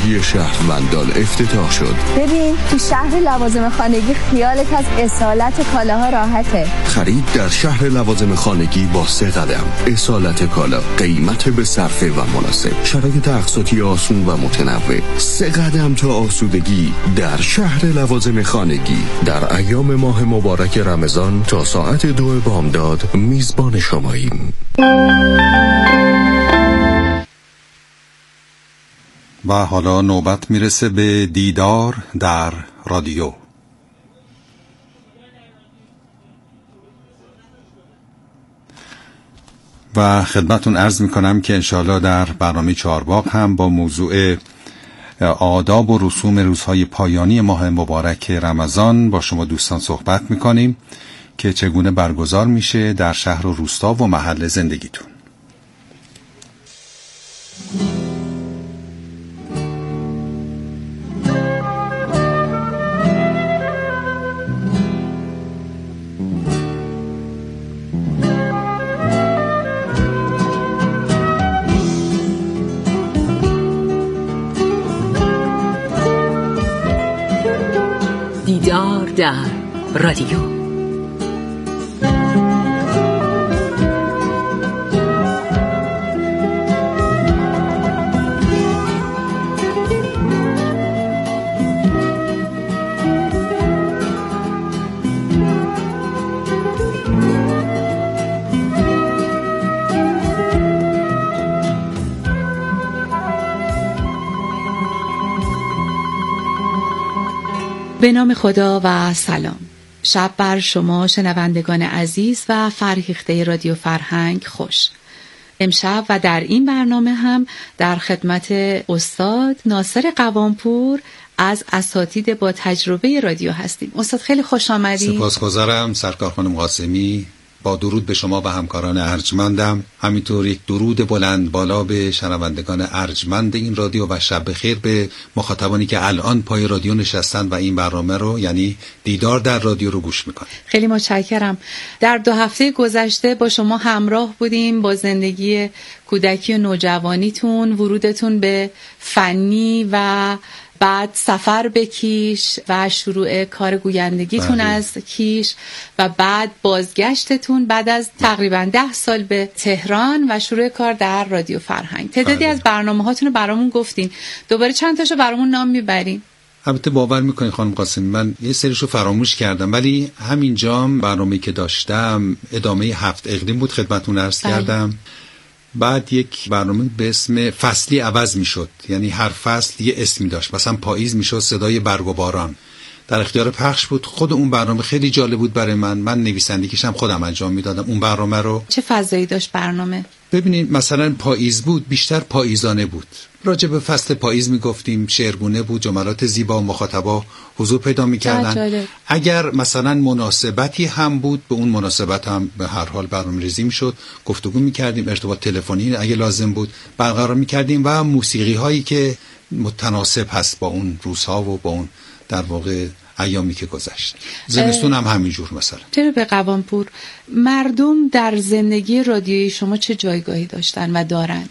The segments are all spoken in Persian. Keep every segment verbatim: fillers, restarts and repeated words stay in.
خانگی شهروندان افتتاح شد. ببین تو شهر لوازم خانگی خیالت از اصالت کالاها راحته. خرید در شهر لوازم خانگی با سه قدم. اصالت کالا، قیمت به صرفه و مناسب، شرایط اقساطی آسون و متنوع. سه قدم تا آسودگی در شهر لوازم خانگی. در ایام ماه مبارک رمضان تا ساعت دو بامداد میزبان شماییم. و حالا نوبت میرسه به دیدار در رادیو. و خدمتون عرض میکنم که انشاءالله در برنامه چهارباغ هم با موضوع آداب و رسوم روزهای پایانی ماه مبارک رمضان با شما دوستان صحبت میکنیم که چگونه برگزار میشه در شهر و روستا و محل زندگیتون. دیدار در رادیو. به نام خدا و سلام. شب بر شما شنوندگان عزیز و فرهیخته رادیو فرهنگ خوش. امشب و در این برنامه هم در خدمت استاد ناصر قوامپور از اساتید با تجربه رادیو هستیم. استاد خیلی خوش آمدید. سپاسگزارم سرکار خانم قاسمی. با درود به شما و همکاران ارجمندم، همینطور یک درود بلند بالا به شنوندگان ارجمند این رادیو و شب بخیر به مخاطبانی که الان پای رادیو نشستن و این برنامه رو یعنی دیدار در رادیو رو گوش میکنن. خیلی متشکرم. در دو هفته گذشته با شما همراه بودیم با زندگی کودکی و نوجوانیتون، ورودتون به فنی و بعد سفر به کیش و شروع کار گویندگیتون بله. از کیش و بعد بازگشتتون بعد از تقریبا ده سال به تهران و شروع کار در رادیو فرهنگ. تعدادی بله. از برنامه هاتون رو برامون گفتین، دوباره چند تاشو برامون نام میبرین؟ البته باور میکنین خانم قاسمی من یه سریشو فراموش کردم، ولی همینجام برنامه‌ای که داشتم ادامه هفت اقلیم بود خدمتتون عرض بله. کردم. بعد یک برنامه به اسم فصلی عوض می شد، یعنی هر فصل یه اسمی داشت. مثلا پاییز می شد صدای برگ و باران، در اختیار پخش بود. خود اون برنامه خیلی جالب بود برای من، من نویسندگیش هم خودم انجام می دادم اون برنامه رو. چه فضایی داشت برنامه؟ ببینید مثلا پاییز بود، بیشتر پاییزانه بود، راجع به فصل پاییز می گفتیم، شعرگونه بود، جملات زیبا، مخاطبا حضور پیدا می کردن. اگر مثلا مناسبتی هم بود به اون مناسبت هم به هر حال برنامه ریزی می شد، گفتگو می کردیم، ارتباط تلفنی اگه لازم بود برقرار می کردیم و موسیقی هایی که متناسب هست با اون روزها و با اون در واقع ایامی که گذشت. زمستون هم همینجور. مثلا چرا به قوامپور مردم در زندگی رادیویی شما چه جایگاهی داشتن و دارند؟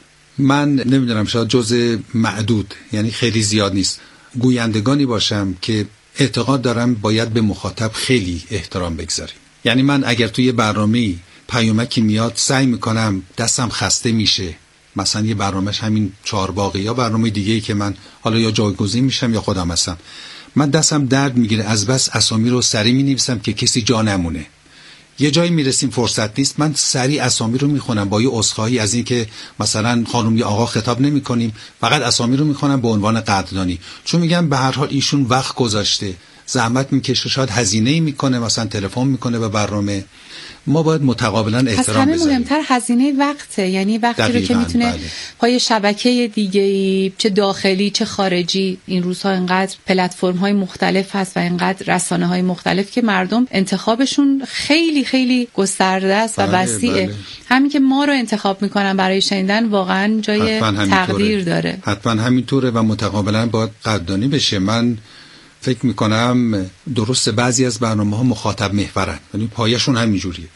من نمیدونم، شاید جزء معدود، یعنی خیلی زیاد نیست، گویندگانی باشم که اعتقاد دارم باید به مخاطب خیلی احترام بگذاریم. یعنی من اگر توی برنامه‌ای پیامکی میاد سعی میکنم دستم خسته میشه، مثلا یه برنامهش همین چهارباغی یا برنامه دیگه‌ای که من حالا یا جایگزین میشم یا خودم هستم، من دستم درد میگیره از بس اسامی رو سریع مینویسم که کسی جا نمونه. یه جایی میرسیم فرصت نیست، من سریع اسامی رو میخونم با یه عذرخواهی از این که مثلا خانم یا آقا خطاب نمی‌کنیم، فقط اسامی رو میخونم به عنوان قدردانی، چون میگم به هر حال ایشون وقت گذاشته، زحمت میکشه، شاید هزینه‌ای میکنه، مثلا تلفن میکنه به برنامه. ما باید متقابلا احترام بذاریم. پس همه مهمتر هزینه وقته، یعنی وقتی رو که میتونه بله. پای شبکه دیگه‌ای چه داخلی چه خارجی، این روزها اینقدر پلتفرم‌های مختلف هست و اینقدر رسانه‌های مختلف که مردم انتخابشون خیلی خیلی گسترده است و بله، وسیعه. بله. همین که ما رو انتخاب میکنن برای شنیدن واقعا جای تقدیر داره. حتما همینطوره و متقابلا باید قدردانی بشه. من فکر میکنم درسته بعضی از برنامه ها مخاطب محورن، یعنی پایشون همینجوریه.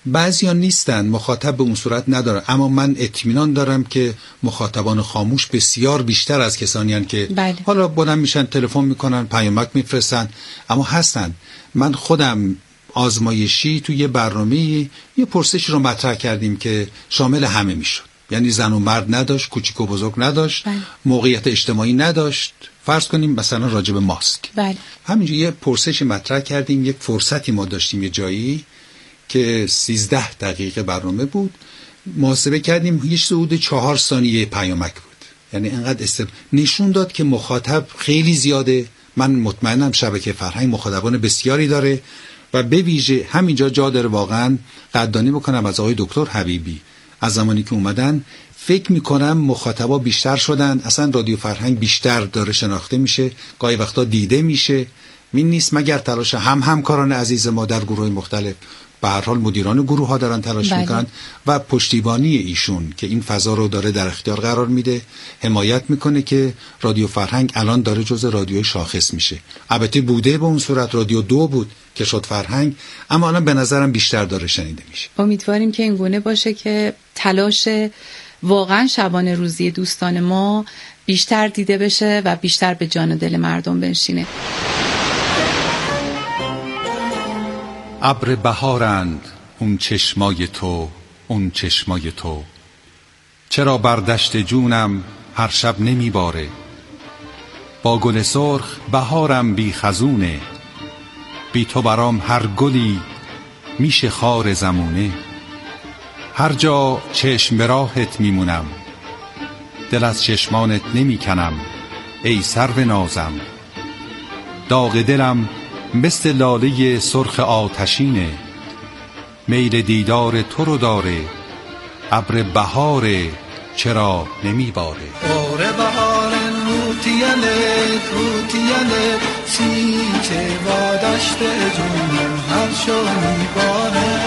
بعضیا نیستن، مخاطب به اون صورت نداره، اما من اطمینان دارم که مخاطبان خاموش بسیار بیشتر از کسانی هستند که بله. حالا بلند میشن تلفن میکنن، پیامک میفرستن، اما هستن. من خودم آزمایشی توی یه برنامه یه پرسش رو مطرح کردیم که شامل همه میشد، یعنی زن و مرد نداشت، کوچیک و بزرگ نداشت، بله. موقعیت اجتماعی نداشت. فرض کنیم مثلا راجع به ماسک، بله. همینجوری یه پرسشی مطرح کردیم. یک فرصتی ما داشتیم یه جایی که سیزده دقیقه برنامه بود، محاسبه کردیم هیچ حدود چهار ثانیه پیامک بود. یعنی انقدر است نشون داد که مخاطب خیلی زیاده. من مطمئنم شبکه فرهنگ مخاطبان بسیاری داره و به ویژه همینجا جا داره واقعا قدردانی بکنم از آقای دکتر حبیبی. از زمانی که اومدن فکر میکنم مخاطبا بیشتر شدن، اصلا رادیو فرهنگ بیشتر داره شناخته میشه، گاهی وقتا دیده میشه. این نیست مگر تلاش هم همکاران عزیز ما در گروه مختلف، به هر حال مدیران گروه ها دارن تلاش بله. میکنن و پشتیبانی ایشون که این فضا رو داره در اختیار قرار میده، حمایت میکنه که رادیو فرهنگ الان داره جزء رادیوی شاخص میشه. البته بوده به اون صورت، رادیو دو بود که شد فرهنگ، اما الان به نظرم بیشتر داره شنیده میشه. امیدواریم که این گونه باشه که تلاش واقعا شبانه روزی دوستان ما بیشتر دیده بشه و بیشتر به جان و دل مردم بنشینه. ابر بهارند اون چشمای تو، اون چشمای تو، چرا بر دشت جونم هر شب نمی باره؟ با گل سرخ بهارم بی خزونه، بی تو برام هر گلی میشه خار زمونه. هر جا چشم به راهت میمونم، دل از چشمانت نمی کنم ای سرو نازم. داغ دلم مثل لاله سرخ آتشینه، میل دیدار تو رو داره ابر بهاره چرا نمی باره؟ ابر بهاره روتیله روتیله سینچه وادشت جونم هر شو می باره.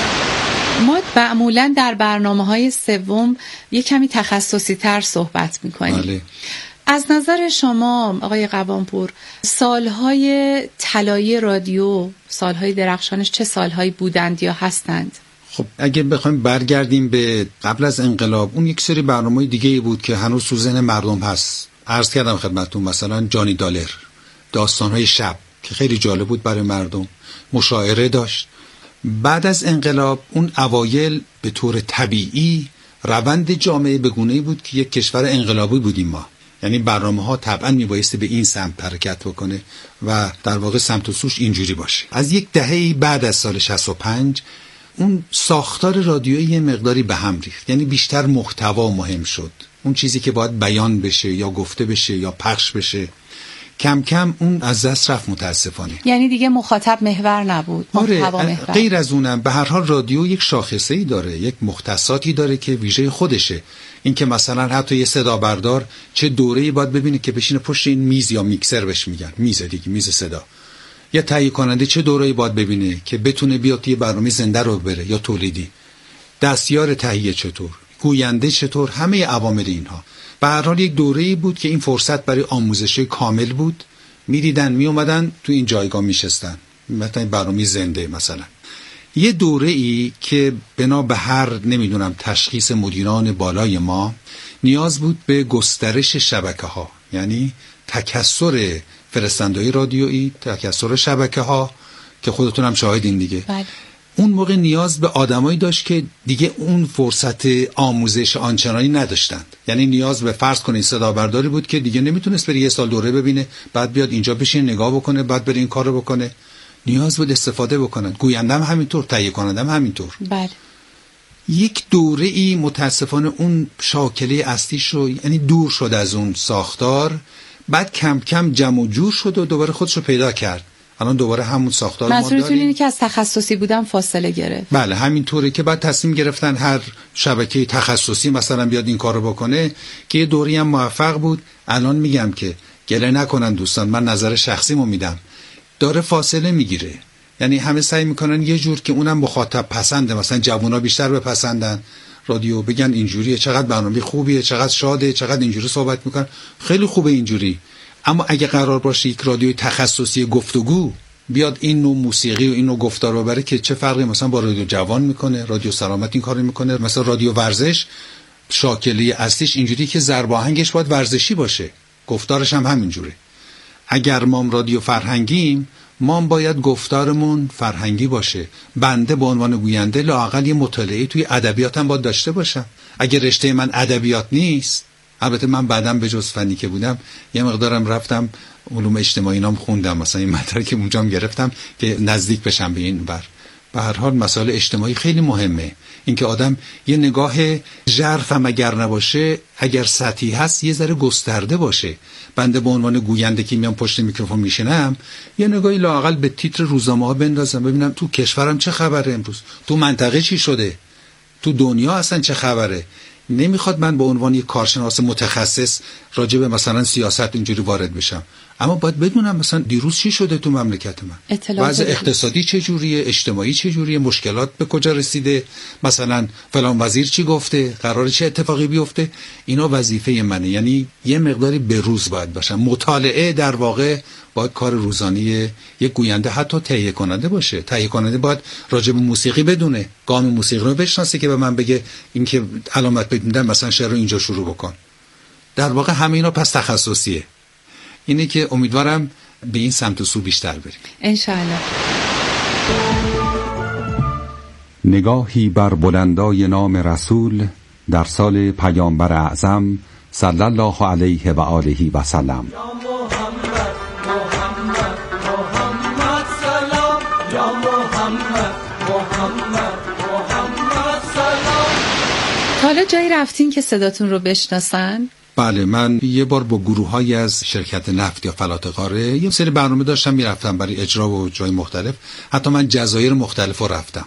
ما معمولا در برنامه‌های سوم یک کمی تخصصی تر صحبت می‌کنیم. بله. از نظر شما آقای قوامپور، سالهای طلایی رادیو، سالهای درخشانش چه سالهایی بودند یا هستند؟ خب اگه بخوایم برگردیم به قبل از انقلاب، اون یک سری برنامه‌های دیگه‌ای بود که هنوز تو ذهن مردم هست. عرض کردم خدمتتون مثلا جانی دالر، داستان‌های شب که خیلی جالب بود برای مردم، مشاعره داشت. بعد از انقلاب اون اوایل به طور طبیعی روند جامعه به گونه‌ای بود که یک کشور انقلابی بودیم ما، یعنی برنامه‌ها طبعاً میبایستی به این سمت حرکت بکنه و در واقع سمت و سوش اینجوری باشه. از یک دهه بعد از سال شصت و پنج اون ساختار رادیویی یه مقداری به هم ریخت، یعنی بیشتر محتوا مهم شد. اون چیزی که باید بیان بشه یا گفته بشه یا پخش بشه کم کم اون از دست رفت متاسفانه. یعنی دیگه مخاطب محور نبود، محتوا آره، محور. غیر از اونم به هر حال رادیو یک شاخصه‌ای داره، یک مختصاتی داره که ویژه خودشه. این که مثلا حتی یه صدا بردار چه دوره‌ای باید ببینه که بشینه پشت این میز یا میکسر بهش میگن، میز دیگه، میز صدا، یا تهیه کننده چه دوره‌ای باید ببینه که بتونه بیاد یه برنامه زنده رو بره یا تولیدی، دستیار تهیه چطور، گوینده چطور، همه عوامل اینها. به هر حال یک دوره‌ای بود که این فرصت برای آموزش کامل بود. می‌دیدن میومدن تو این جایگاه میشستن، مثلا برنامه زنده. مثلا یه دوره‌ای که بنا به هر نمیدونم تشخیص مدیران بالای ما نیاز بود به گسترش شبکه‌ها، یعنی تکثر فرستنده‌های رادیویی، تکثر شبکه‌ها که خودتون هم شاهدین دیگه. بله. اون موقع نیاز به آدمایی داشت که دیگه اون فرصت آموزش آنچنانی نداشتند. یعنی نیاز به فرض کنید صدا برداری بود که دیگه نمیتونست بره یه سال دوره ببینه، بعد بیاد اینجا بشین نگاه بکنه، بعد بره این کارو بکنه. نیاز بود استفاده بکنن. گویندم همینطور، تهیه کنندم همینطور. بله. یک دوره ای متاسفانه اون شاکله اصلیش رو، یعنی دور شد از اون ساختار، بعد کم کم جمع و جور شد و دوباره خودش رو پیدا کرد. الان دوباره همون ساختار ما داریم. منظورتون اینه که از تخصصی بودن فاصله گرفت؟ بله همینطوره که بعد تصمیم گرفتن هر شبکه تخصصی مثلا بیاد این کارو بکنه که یه دوری هم موفق بود. الان میگم که گله نکنن دوستان، من نظر شخصیمو میدم، داره فاصله میگیره. یعنی همه سعی میکنن یه جور که اونم مخاطب پسنده، مثلا جوونا بیشتر بپسندن رادیو، بگن اینجوریه، چقدر برنامه خوبیه، چقدر شاده، چقدر اینجوری صحبت میکنن، خیلی خوبه اینجوری. اما اگه قرار باشه یک رادیوی تخصصی گفتگو بیاد این نوع موسیقی و این نوع گفتار رو ببره که چه فرقی مثلا با رادیو جوان میکنه، رادیو سلامت این کارو میکنه، مثلا رادیو ورزش شاکله اصلیش اینجوری که ضرب آهنگش باید ورزشی باشه، گفتارش هم همینجوره. اگر ما رادیو فرهنگیم، ما باید گفتارمون فرهنگی باشه. بنده به عنوان گوینده لااقل یه مطالعه توی ادبیاتم باید داشته باشم. اگر رشته من ادبیات نیست، البته من بعدم به جز فنی که بودم یه مقدارم رفتم علوم اجتماعی نام خوندم، مثلا این مدرک اونجام گرفتم که نزدیک بشم به این بر. به هر حال مسائل اجتماعی خیلی مهمه، اینکه آدم یه نگاه ژرف هم اگر نباشه، اگر سطحی هست یه ذره گسترده باشه. بنده به عنوان گوینده که میام پشت میکروفون میشینم، یه نگاهی لااقل به تیتر روزنامه‌ها بندازم، ببینم تو کشورم چه خبره امروز، تو منطقه چی شده، تو دنیا اصلا چه خبره. نمیخواد من به عنوان یک کارشناس متخصص راجع به مثلا سیاست اینجوری وارد بشم، اما باید بدونم مثلا دیروز چی شده تو مملکت من، وضع اقتصادی چه جوریه، اجتماعی چه جوریه، مشکلات به کجا رسیده، مثلا فلان وزیر چی گفته، قراره چه اتفاقی بیفته. اینا وظیفه منه، یعنی یه مقداری به روز باید باشم. مطالعه در واقع باید کار روزانه یک گوینده حتی تهیه کننده باشه. تهیه کننده باید راجع به موسیقی بدونه، گام موسیقی رو بشناسه که به من بگه این که علامت بدیدم مثلا شعر رو اینجا شروع بکن. در واقع همه اینا پس تخصصیه. اینه که امیدوارم به این سمت و سو بیشتر بریم انشاءالله. نگاهی بر بلندای نام رسول در سال پیامبر اعظم صلی الله علیه و آله و سلم. حالا جایی رفتین که صداتون رو بشناسن؟ بله، من یه بار با گروه‌هایی از شرکت نفت یا فلات قاره یه سری برنامه داشتم میرفتم برای اجرا و جای مختلف. حتی من جزایر مختلف رو رفتم،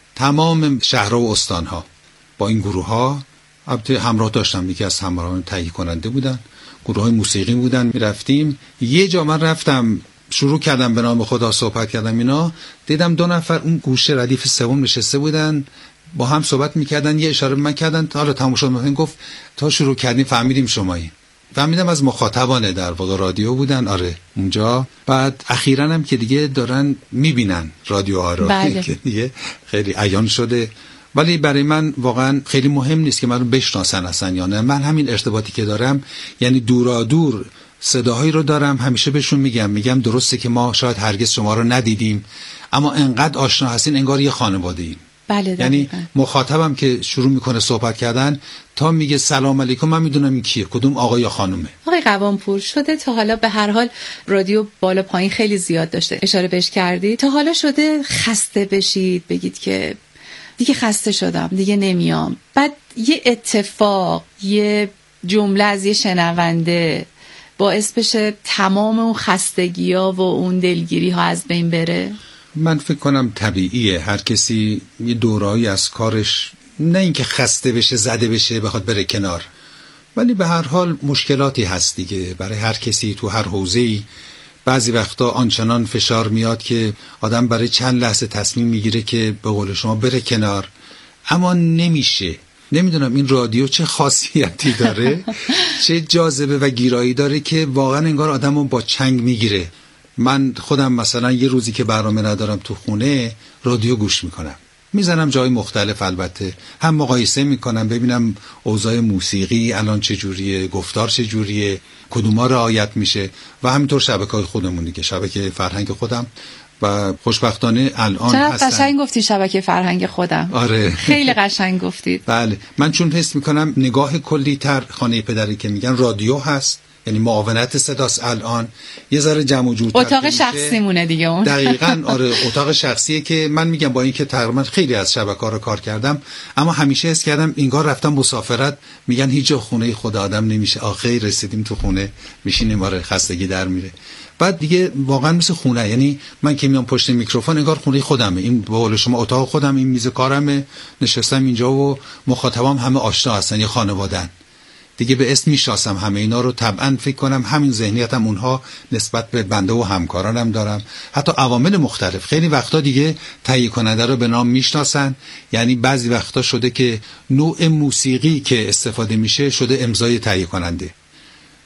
تمام شهرها و استانها با این گروه‌ها. البته همراه داشتم، یکی از همراهان تهیه کننده بودن، گروه‌های موسیقی بودن. میرفتیم یه جا من رفتم شروع کردم به نام خدا صحبت کردم، اینا دیدم دو نفر اون گوشه ردیف سوم نشسته بودن با هم صحبت میکردن. یه اشاره به من کردن، حالا تموم شد. من گفت تا شروع کردیم فهمیدیم شمایی. فهمیدم از مخاطبان در واقع رادیو بودن. آره اونجا. بعد اخیراً هم که دیگه دارن میبینن رادیوها رو که دیگه خیلی عیان شده. ولی برای من واقعا خیلی مهم نیست که من رو بشناسن اصلا یا نه. من همین ارتباطی که دارم، یعنی دورا دور صداهایی رو دارم، همیشه بهشون میگم میگم درسته که ما شاید هرگز شما رو ندیدیم، اما انقدر آشنا هستین انگار یه خانواده ایم. بله، یعنی مخاطبم که شروع میکنه صحبت کردن تا میگه سلام علیکم، من میدونم این کیه، کدوم آقا یا خانومه. آقای قوامپور، شده تا حالا به هر حال رادیو بالا پایین خیلی زیاد داشته، اشاره بهش کردی، تا حالا شده خسته بشید بگید که دیگه خسته شدم دیگه نمیام، بعد یه اتفاق، یه جمله از یه شنونده باعث بشه تمام اون خستگی ها و اون دلگیری ها از بین بره؟ من فکر کنم طبیعیه، هر کسی یه دورایی از کارش، نه اینکه خسته بشه زده بشه بخواد بره کنار، ولی به هر حال مشکلاتی هست دیگه برای هر کسی تو هر حوزه‌ای. بعضی وقتا آنچنان فشار میاد که آدم برای چند لحظه تصمیم میگیره که به قول شما بره کنار، اما نمیشه. نمیدونم این رادیو چه خاصیتی داره چه جاذبه و گیرایی داره که واقعا انگار آدمو با چنگ میگیره. من خودم مثلا یه روزی که برنامه ندارم تو خونه رادیو گوش میکنم، میزنم جای مختلف، البته هم مقایسه میکنم ببینم اوضاع موسیقی الان چجوریه، گفتار چجوریه، کدوما رعایت میشه، و همینطور شبکه‌های خودمون دیگه، شبکه فرهنگ خودم. و خوشبختانه الان هستن. قشنگ گفتی شبکه فرهنگ خودم. آره خیلی قشنگ گفتید. بله، من چون حس میکنم نگاه کلی تر خانه پدری که میگن رادیو هست، یعنی معاونت صداست، الان یه ذره جمع و جورتر، اتاق شخصی مونه دیگه اون. دقیقاً آره، اتاق شخصیه که من میگم با اینکه تقریبا خیلی از شبکه‌ها رو کار کردم، اما همیشه حس کردم اینگار رفتم مسافرت، میگن هیچ جا خونه خود آدم نمیشه، آخه رسیدیم تو خونه میشینیم، آره خستگی در میره. بعد دیگه واقعا مثل خونه، یعنی من که میام پشت میکروفون انگار خونه خودمه، این به قول شما اتاق خودم، این میز کارمه، نشستم اینجا و مخاطبام همه آشنا هستن، یه خانواده‌ان دیگه، به اسم میشناسم همه اینا رو. طبعا فکر کنم همین ذهنیتم اونها نسبت به بنده و همکارانم دارم، حتی عوامل مختلف. خیلی وقتا دیگه تهیه کننده رو به نام میشناسن، یعنی بعضی وقتا شده که نوع موسیقی که استفاده میشه شده امضای تهیه کننده،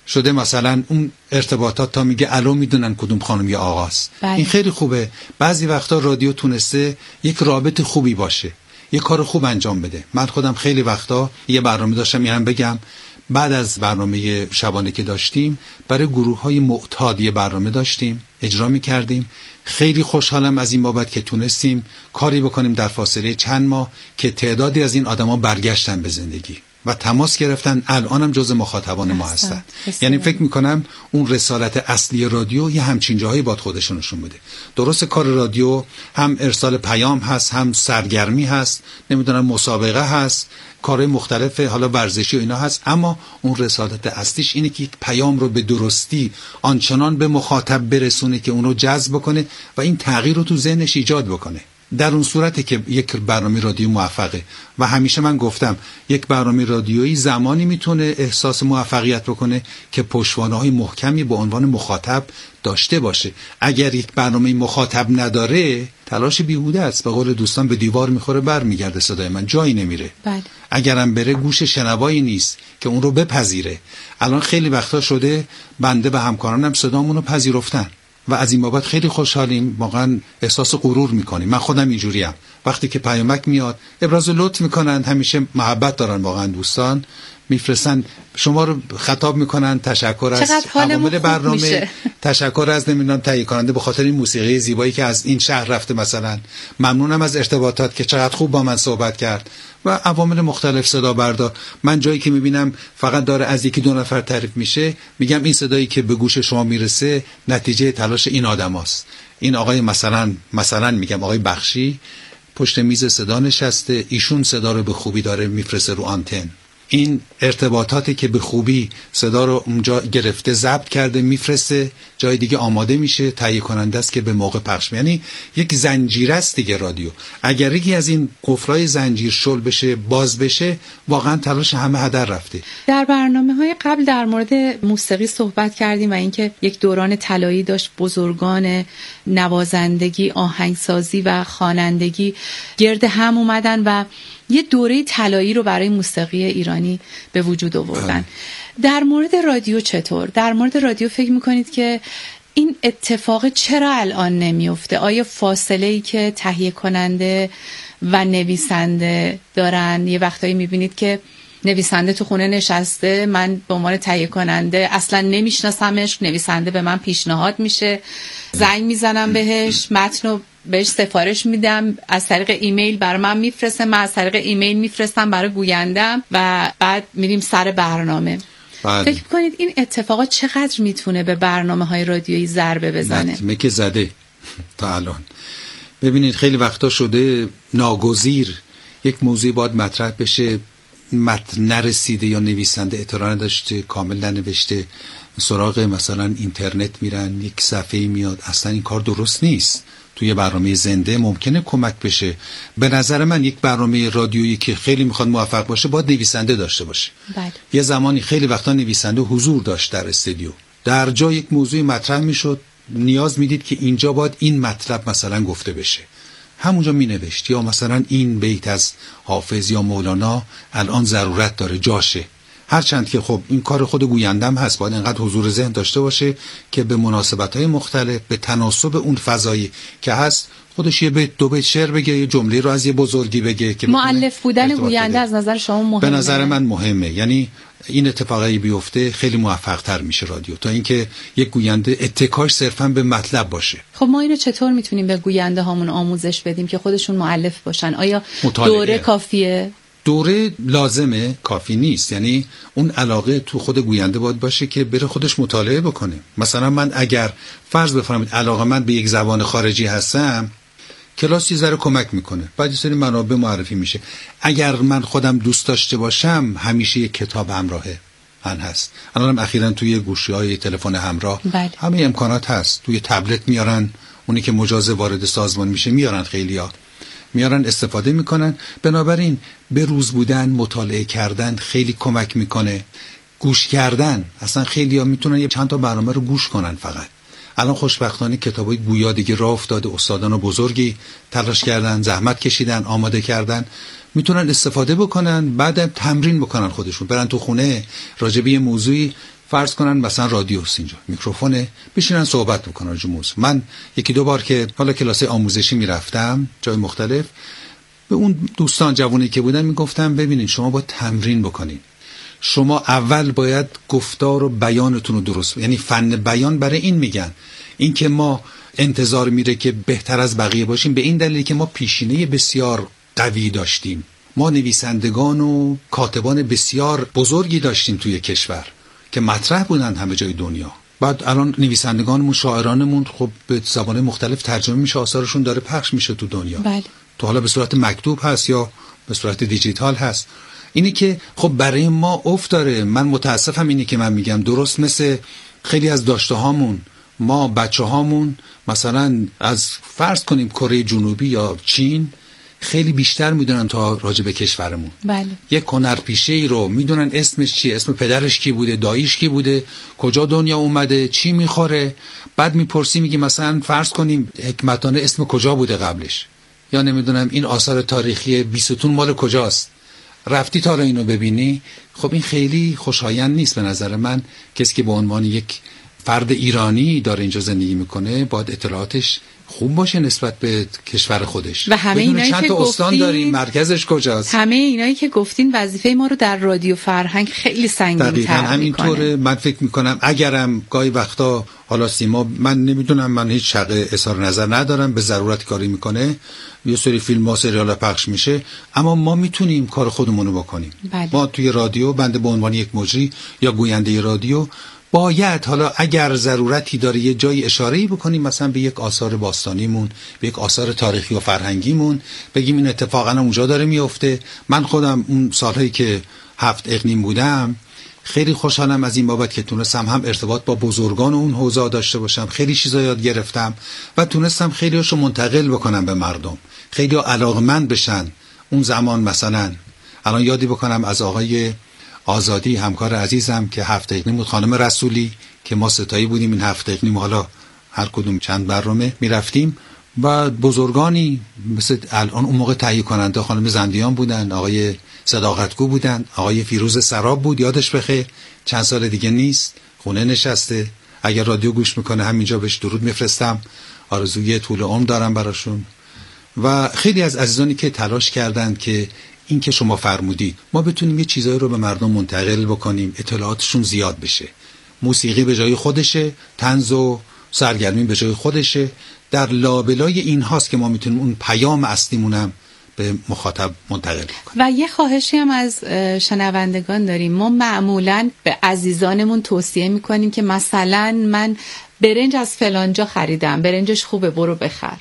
شده مثلا اون ارتباطات تا میگه الو میدونن کدوم خانم یا آقاست. بله. این خیلی خوبه. بعضی وقتا رادیو تونسته یک رابط خوبی باشه، یک کار خوب انجام بده. من خودم خیلی وقتا یه برنامه داشتم، میرم بگم بعد از برنامه شبانه که داشتیم برای گروه های معتاد یه برنامه داشتیم اجرا میکردیم. خیلی خوشحالم از این بابت که تونستیم کاری بکنیم در فاصله چند ماه که تعدادی از این آدما برگشتن به زندگی و تماس گرفتن، الانم جز مخاطبان ما هستن. یعنی فکر میکنم اون رسالت اصلی رادیو یه همچین جاهایی باید خودشون نشون بده. درست کار رادیو هم ارسال پیام هست، هم سرگرمی هست، نمیدونم مسابقه هست، کارهای مختلف حالا ورزشی و اینا هست، اما اون رسالت اصلیش اینه که پیام رو به درستی آنچنان به مخاطب برسونه که اون رو جذب کنه و این تغییر رو تو ذهنش ایجاد بکنه. در اون صورتی که یک برنامه رادیو موفقه و همیشه من گفتم یک برنامه رادیویی زمانی میتونه احساس موفقیت بکنه که پشتوانه‌های محکمی به عنوان مخاطب داشته باشه. اگر یک برنامه مخاطب نداره تلاش بیهوده است. به قول دوستان به دیوار میخوره برمیگرده صدای من، جایی نمیره. بله. اگرم بره گوش شنوایی نیست که اون رو بپذیره. الان خیلی وقتا شده بنده به همکارانم صدامون رو پذیرفتن و از این بابت خیلی خوشحالیم، واقعا احساس غرور میکنیم. من خودم اینجوریم، وقتی که پیامک میاد ابراز لطف میکنن، همیشه محبت دارن، واقعا دوستان میفرستن، شما رو خطاب میکنن، تشکر از عوامل برنامه، تشکر از نمیدونم تهیه کننده به خاطر این موسیقی زیبایی که از این شهر رفته، مثلا ممنونم از ارتباطات که چقدر خوب با من صحبت کرد و عوامل مختلف صدا بردار. من جایی که میبینم فقط داره از یکی دو نفر تعریف میشه، میگم این صدایی که به گوش شما میرسه نتیجه تلاش این آدماست. این آقای مثلا مثلا میگم آقای بخشی پشت میز صدا نشسته، ایشون صدا رو به خوبی داره میفرسته رو آنتن. این ارتباطاتی که به خوبی صدا رو اونجا گرفته ضبط کرده میفرسته جای دیگه آماده میشه، تهیه کننده است که به موقع پخش. یعنی یک زنجیره است دیگه رادیو. اگر یکی از این قفلای زنجیر شل بشه، باز بشه، واقعا تلاش همه هدر رفته. در برنامه‌های قبل در مورد موسیقی صحبت کردیم و اینکه یک دوران طلایی داشت، بزرگان نوازندگی، آهنگسازی و خوانندگی گرد هم اومدن و یه دوره طلایی رو برای موسیقی ایرانی به وجود آوردن. در مورد رادیو چطور؟ در مورد رادیو فکر میکنید که این اتفاق چرا الان نمیفته؟ آیا فاصله‌ای که تهیه کننده و نویسنده دارن، یه وقتایی میبینید که نویسنده تو خونه نشسته، من به عنوان تهیه کننده اصلا نمیشناسمش، نویسنده به من پیشنهاد میشه، زنگ میزنم بهش، متن بهش سفارش میدم، از طریق ایمیل برای من میفرسته، من از طریق ایمیل میفرستم برای گویندم و بعد میریم سر برنامه. بله. فکر کنید این اتفاقات چقدر میتونه به برنامه‌های رادیویی ضربه بزنه؟ نتمه که زده تا الان. ببینید خیلی وقتا شده ناگزیر یک موضوع باید مطرح بشه، متن نرسیده یا نویسنده اطلاع نداشته، کامل ننوشته، سراغ مثلا اینترنت میرن، یک صفحه میاد، اصلا این کار درست نیست. توی برنامه زنده ممکنه کمک بشه. به نظر من یک برنامه رادیویی که خیلی میخواد موفق باشه باید نویسنده داشته باشه. بله. یه زمانی خیلی وقتا نویسنده حضور داشت در استودیو، در جا یک موضوع مطرح میشد، نیاز میدید که اینجا باید این مطلب مثلا گفته بشه، همونجا می نوشت، یا مثلا این بیت از حافظ یا مولانا الان ضرورت داره، جاشه. هرچند که خب این کار خود گویندم هست، باید اینقدر حضور ذهن داشته باشه که به مناسبت‌های مختلف، به تناسب اون فضایی که هست، خودش یه بیت دو بیت شعر بگه، یه جمله رو از یه بزرگی بگه که مؤلف بودن گوینده از نظر شما مهمه؟ به نظر من مهمه. یعنی این اتفاقی بیفته خیلی موفق‌تر میشه رادیو تا اینکه یک گوینده اتکاش صرفاً به مطلب باشه. خب ما اینو چطور میتونیم به گوینده هامون آموزش بدیم که خودشون مؤلف باشن؟ آیا مطالعه. دوره کافیه؟ دوره لازمه، کافی نیست. یعنی اون علاقه تو خود گوینده باید باشه که بره خودش مطالعه بکنه. مثلا من اگر فرض بفرمایید علاقه من به یک زبان خارجی هستم، کلاسی ذره کمک میکنه، بعد یه سری منابع معرفی میشه. اگر من خودم دوست داشته باشم، همیشه یک کتاب همراهه من هست. الانم اخیراً توی گوشی‌های تلفن همراه بله. همه امکانات هست. توی تبلت میارن، اونی که مجاز وارد سازمان میشه میارن، خیلیا میارن استفاده میکنن. بنابراین به روز بودن، مطالعه کردن خیلی کمک میکنه. گوش کردن، اصلا خیلیا میتونن یه چند تا برنامه رو گوش کنن فقط. الان خوشبختانه کتابای گویا دیگه راه افتاده، استادان بزرگی تلاش کردن، زحمت کشیدن، آماده کردن، میتونن استفاده بکنن، بعدم تمرین بکنن خودشون، برن تو خونه راجع به یه موضوعی فرض کنن مثلا رادیوست اینجا میکروفونه، بشینن صحبت بکنن راجع به موضوع. من یکی دو بار که حالا کلاس آموزشی میرفتم جای مختلف، به اون دوستان جوانی که بودن میگفتم ببینید شما با تمرین بکنین. شما اول باید گفتار و بیانتون رو درست، یعنی فن بیان برای این میگن، این که ما انتظار میره که بهتر از بقیه باشیم به این دلیل که ما پیشینه بسیار قوی داشتیم. ما نویسندگان و کاتبان بسیار بزرگی داشتیم توی کشور که مطرح بودن همه جای دنیا. بعد الان نویسندگانمون، شاعرانمون خب به زبان مختلف ترجمه میشه، آثارشون داره پخش میشه تو دنیا. بله. تو حالا به صورت مکتوب هست یا به صورت دیجیتال هست. اینی که خب برای ما افت داره. من متاسفم اینی که من میگم، درست مثل خیلی از داشته هامون، ما بچه هامون مثلا از فرض کنیم کره جنوبی یا چین خیلی بیشتر میدونن تا راجع به کشورمون. بله. یک هنرپیشه ای رو میدونن اسمش چیه، اسم پدرش کی بوده، داییش کی بوده، کجا دنیا اومده، چی میخوره. بعد میپرسی میگی مثلا فرض کنیم حکمتانه اسم کجا بوده قبلش، یا نمیدونم این آثار تاریخی بیستون مال کجاست، رفتی تا اینو ببینی. خب این خیلی خوشایند نیست به نظر من. کسی که به عنوان یک فرد ایرانی داره اینجا زندگی میکنه باید اطلاعاتش خوب باشه نسبت به کشور خودش و همه اینایی چند که تا استان گفتین، داریم، مرکزش کجاست. همه اینایی که گفتین وظیفه ما رو در رادیو فرهنگ خیلی سنگین‌تر میکنه. دقیقاً همینطوره. من فکر میکنم اگرم گاهی وقتا حالا سیما، من نمیدونم، من هیچ شق اظهار نظر ندارم، به ضرورت کاری میکنه، یه سری فیلم ها سریال پخش میشه، اما ما میتونیم کار خودمون رو بکنیم. بله. ما توی رادیو، بنده به عنوان یک مجری یا گوینده رادیو باید حالا اگر ضرورتی داره یه جای اشاره‌ای بکنیم، مثلا به یک آثار باستانیمون، به یک آثار تاریخی و فرهنگیمون، بگیم این اتفاقا اونجا داره میفته. من خودم اون سالهایی که هفت اقلیم بودم خیلی خوشحالم از این بابت که تونستم هم ارتباط با بزرگان اون حوزه داشته باشم، خیلی چیزا یاد گرفتم و تونستم خیلیاشو منتقل بکنم به مردم، خیلی علاقمند بشن. اون زمان مثلا الان یادی بکنم از آقای آزادی، همکار عزیزم که هفت اقلیم بود، خانم رسولی که ما ستایی بودیم این هفت اقلیم، حالا هر کدوم چند برنامه میرفتیم و بزرگانی مثل الان اون موقع تهیه کننده خانم زندیان بودن، آقای صداقتگو بودن، آقای فیروز سراب بود یادش بخیر، چند سال دیگه نیست، خونه نشسته، اگر رادیو گوش میکنه همینجا بهش درود میفرستم، آرزوی طول عمر دارم براشون. و خیلی از عزیزانی که تلاش کردند که این که شما فرمودید ما بتونیم یه چیزایی رو به مردم منتقل بکنیم، اطلاعاتشون زیاد بشه. موسیقی به جای خودشه، طنز و سرگرمی به جای خودشه، در لابلای این هاست که ما میتونیم اون پیام اصلیمونم به مخاطب منتقل کنیم. و یه خواهشی هم از شنوندگان داریم، ما معمولاً به عزیزانمون توصیه میکنیم که مثلا من برنج از فلانجا خریدم، برنجش خوبه برو بخر.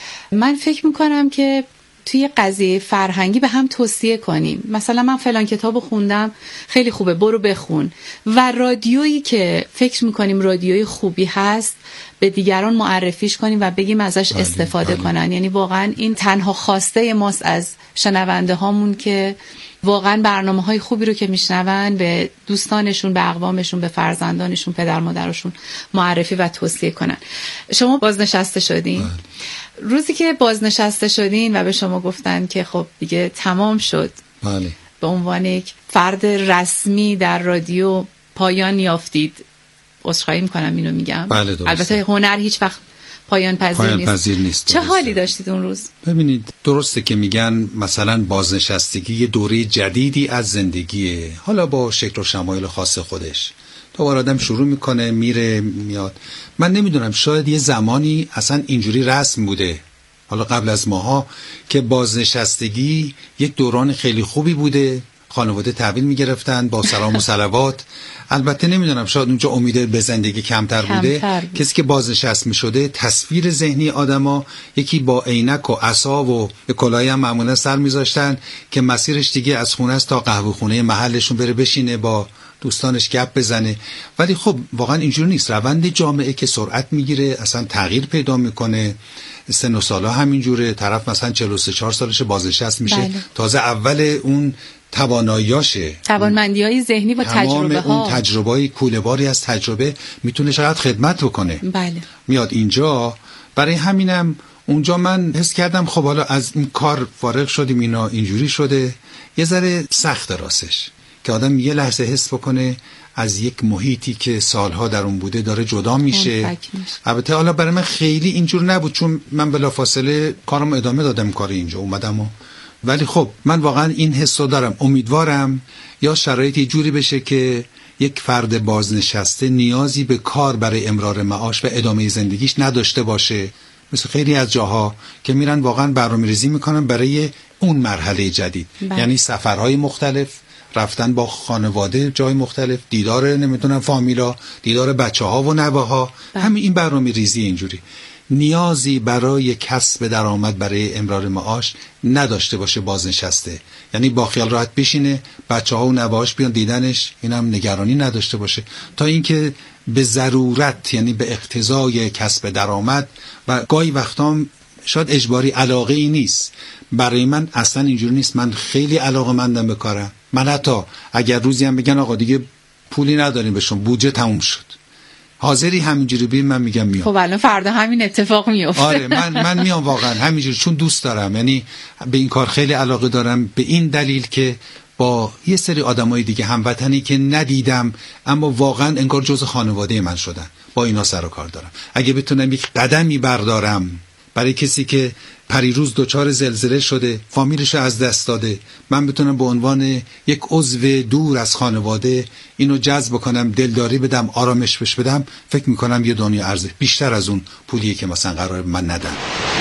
من فکر میکنم که توی قضیه فرهنگی به هم توصیه کنیم، مثلا من فلان کتابو خوندم خیلی خوبه برو بخون، و رادیویی که فکر میکنیم رادیوی خوبی هست به دیگران معرفیش کنیم و بگیم ازش بله، استفاده بله. کنن. یعنی واقعا این تنها خواسته ماست از شنونده هامون که واقعا برنامه های خوبی رو که میشنون به دوستانشون، به اقوامشون، به فرزندانشون، پدر مادرشون معرفی و توصیه کنن. شما بازنشسته شدین بله. روزی که بازنشسته شدین و به شما گفتن که خب دیگه تمام شد، بله. به عنوان یک فرد رسمی در رادیو پایان یافتید، عذرخواهی میکنم اینو میگم، بله البته هنر هیچ وقت پایان پذیر, پایان نیست. پذیر نیست. چه حالی داشتید اون روز؟ ببینید درسته که میگن مثلا بازنشستگی یه دوره جدیدی از زندگیه، حالا با شکل و شمایل خاص خودش، دوباره آدم شروع میکنه میره میاد. من نمیدونم شاید یه زمانی اصلا اینجوری رسم بوده، حالا قبل از ماها، که بازنشستگی یک دوران خیلی خوبی بوده، خانواده تحویل میگرفتن با سلام و صلوات. البته نمیدونم شاید اونجا امید به زندگی کمتر بوده. کمتر. کسی که بازنشست میشده تصویر ذهنی آدما، یکی با عینک و عصا و به کلاهی هم معمولا سر میذاشتن که مسیرش دیگه از خونه است تا قهوه خونه محلشون بره بشینه با دوستانش گپ بزنه. ولی خب واقعا اینجوری نیست. روند جامعه که سرعت میگیره، اصلا تغییر پیدا میکنه، سن و سالا همینجوره. طرف مثلا چهل و سه چهار سالشه بازنشست میشه، بله. تازه اول اون تواناییاشه، توانمندی‌های ذهنی و تجربه ها، اون تجربه‌ای کوله‌باری از تجربه میتونه شاید خدمت بکنه. بله. میاد اینجا. برای همینم اونجا من حس کردم خب حالا از این کار فارغ شدیم، اینا اینجوری شده، یه ذره سخت راستش. که آدم یه لحظه حس بکنه از یک محیطی که سالها در اون بوده داره جدا میشه. البته حالا برای من خیلی اینجور نبود، چون من بلافاصله کارم ادامه دادم، کار اینجا اومدم و ولی خب من واقعا این حسو دارم. امیدوارم یا شرایطی جوری بشه که یک فرد بازنشسته نیازی به کار برای امرار معاش و ادامه زندگیش نداشته باشه، مثل خیلی از جاها که میرن واقعا برنامه‌ریزی میکنن برای اون مرحله جدید. بله. یعنی سفرهای مختلف، رفتن با خانواده جای مختلف، دیدار نمیدونم فامیلا، دیدار بچه ها و نوه ها. بله. همین این برنامه‌ریزی اینجوری نیازی برای کسب درآمد برای امرار معاش نداشته باشه بازنشسته. یعنی با خیال راحت بشینه، بچه ها و نوه‌هاش بیان دیدنش، اینم نگرانی نداشته باشه، تا اینکه به ضرورت، یعنی به اقتضای کسب درآمد و گاهی وقتا شاید اجباری علاقه ای نیست. برای من اصلا اینجوری نیست، من خیلی علاقه‌مندم به کارم. من حتی اگر روزی هم بگن آقا دیگه پولی نداریم بهشون، بودجه تموم شد، حاضری همینجوری بیم، من میگم میام. خب الان فردا همین اتفاق میفته. آره من من میام واقعا همینجوری، چون دوست دارم، یعنی به این کار خیلی علاقه دارم، به این دلیل که با یه سری آدمای دیگه هموطنی که ندیدم اما واقعا انگار جزء خانواده من شدن، با اینا سر و کار دارم. اگه بتونم یک قدمی بردارم برای کسی که پریروز دچار زلزله شده، فامیلش از دست داده، من بتونم به عنوان یک عضو دور از خانواده اینو جذب کنم، دلداری بدم، آرامش بهش بدم، فکر میکنم یه دنیا ارزش بیشتر از اون پولیه که مثلا قرار من ندم.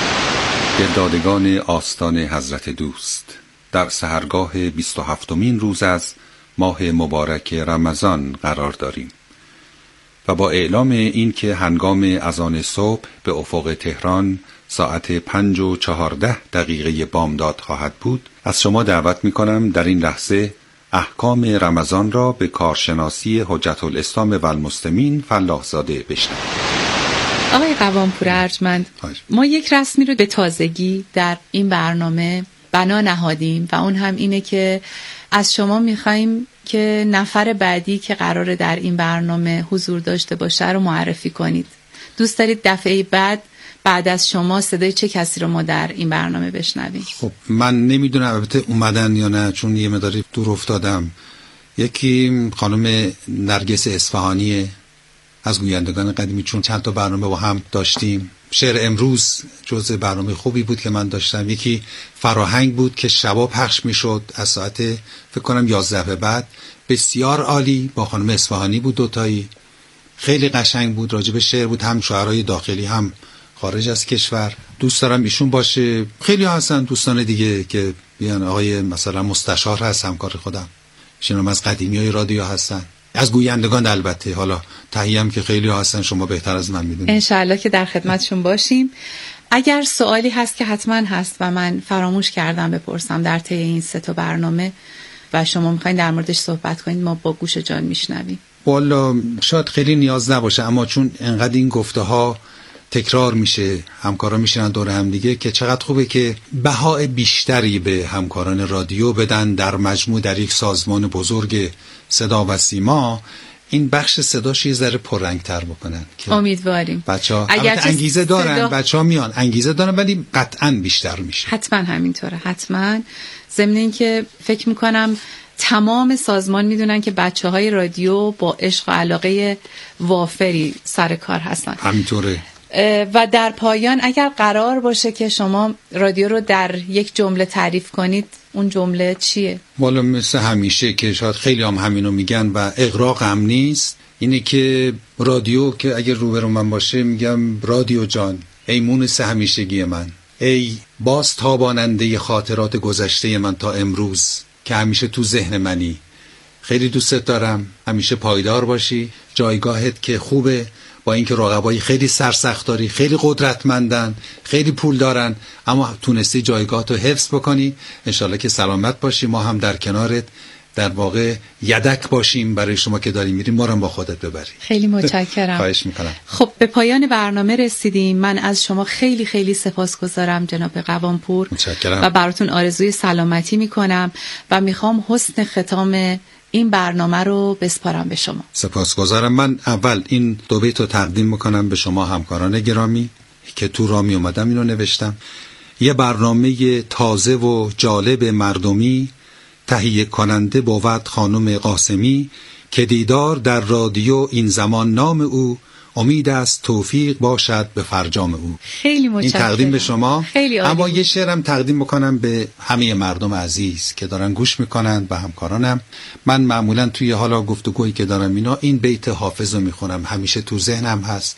دلدادگان آستان حضرت دوست، در سحرگاه بیست و هفتمین روز از ماه مبارک رمضان قرار داریم و با اعلام این که هنگام اذان صبح به افق تهران ساعت پنج و چهارده دقیقه بامداد خواهد بود، از شما دعوت می کنم در این لحظه احکام رمضان را به کارشناسی حجت الاسلام و المسلمین فلاح زاده بشنوید. آقای قوامپور ارجمند، ما یک رسمی رو به تازگی در این برنامه بنا نهادیم و اون هم اینه که از شما میخواییم که نفر بعدی که قراره در این برنامه حضور داشته باشه رو معرفی کنید. دوست دارید دفعه بعد بعد از شما صدای چه کسی رو ما در این برنامه بشنویم؟ خب من نمیدونم البته اومدن یا نه، چون یه مقداری دور افتادم. یکی خانم نرگس اصفهانی از گویندگان قدیمی، چون چند تا برنامه با هم داشتیم. شعر امروز جزء برنامه خوبی بود که من داشتم. یکی فراهنگ بود که شبا پخش میشد از ساعت فکر کنم یازده به بعد، بسیار عالی، با خانم اصفهانی بود، دوتایی خیلی قشنگ بود، راجب شعر بود، هم شعرهای داخلی هم خارج از کشور. دوست دارم ایشون باشه. خیلی هستن دوستان دیگه که بیان، آقای مثلا مستشار هست همکار خودم، ایشون از قدیمیای رادیو هستن، از گویندگان البته، حالا تهیه‌ام که خیلی هستن، شما بهتر از من میدونید. انشالله که در خدمتشون باشیم. اگر سوالی هست که حتما هست و من فراموش کردم بپرسم در طی این سه تا برنامه و شما میخواین در موردش صحبت کنید، ما با گوش جان میشنویم. والا شاید خیلی نیاز نباشه، اما چون انقدر این گفته ها تکرار میشه، همکارا میشنن دور هم دیگه، که چقدر خوبه که بهای بیشتری به همکاران رادیو بدن در مجموع در یک سازمان بزرگ صدا و سیما، این بخش صداش یه ذره پررنگ‌تر بکنن. امیدواریم. بچه‌ها انگیزه دارن، صدا... بچه‌ها میان انگیزه دارن، ولی قطعاً بیشتر میشه. حتما همینطوره، حتما. ضمن این که فکر میکنم تمام سازمان میدونن که بچه‌های رادیو با عشق و علاقه وافری سر کار هستن. همینطوره. و در پایان اگر قرار باشه که شما رادیو رو در یک جمله تعریف کنید، اون جمله چیه؟ والا مثل همیشه که شاید خیلی هم همینو میگن و اغراق هم نیست، اینه که رادیو که اگر روبرو من باشه میگم رادیو جان، ای مونس همیشگی من، ای باز تاباننده خاطرات گذشته من تا امروز که همیشه تو ذهن منی. خیلی دوستت دارم، همیشه پایدار باشی، جایگاهت که خوبه، با اینکه رقبای خیلی سرسخت داری، خیلی قدرتمندن، خیلی پول دارن، اما تونستی جایگاهتو حفظ بکنی. انشالله که سلامت باشی، ما هم در کنارت در واقع یدک باشیم برای شما که داری میری، ما رو با خودت ببری. خیلی متشکرم. خواهش میکنم. خب به پایان برنامه رسیدیم. من از شما خیلی خیلی سپاسگزارم جناب قوامپور. متشکرم. و براتون آرزوی سلامتی میکنم و میخوام حسن ختام این برنامه رو بسپارم به شما. سپاسگزارم. من اول این دو بیت رو تقدیم میکنم به شما همکاران گرامی که تو را می اومدم اینو نوشتم. یه برنامه تازه و جالب مردمی، تهیه کننده بود خانم قاسمی که دیدار در رادیو این زمان نام او، امید است توفیق باشد به فرجام او. خیلی متشکرم. این تقدیم به شما. خیلی عالی. اما یه شعرم تقدیم بکنم به همه مردم عزیز که دارن گوش میکنن، به همکارانم. من معمولا توی حالا گفتگویی که دارم اینا این بیت حافظ رو میخونم، همیشه تو ذهنم هست.